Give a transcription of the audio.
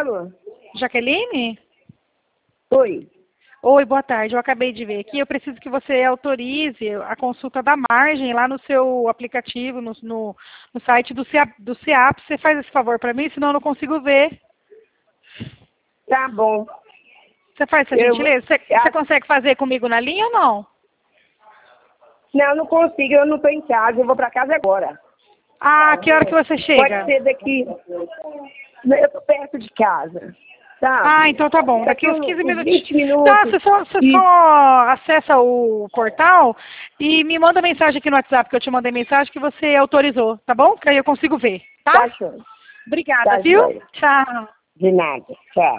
falo? Jaqueline? Oi. Oi, boa tarde. Eu acabei de ver aqui. Eu preciso que você autorize a consulta da margem lá no seu aplicativo, no site do CIAP. Você faz esse favor para mim, senão eu não consigo ver. Tá bom. Você faz essa gentileza? Você consegue fazer comigo na linha ou não? Não, não consigo. Eu não estou em casa. Eu vou para casa agora. Ah, que hora que você chega? Pode ser daqui. Eu estou perto de casa. Tá? Ah, então tá bom. Daqui uns 15 uns minutinhos. 20 minutos. Tá, você só acessa o portal e me manda mensagem aqui no WhatsApp, que eu te mandei mensagem que você autorizou, tá bom? Que aí eu consigo ver, tá? Tá show. Obrigada, Tá viu? joia. Tchau. De nada. Tchau.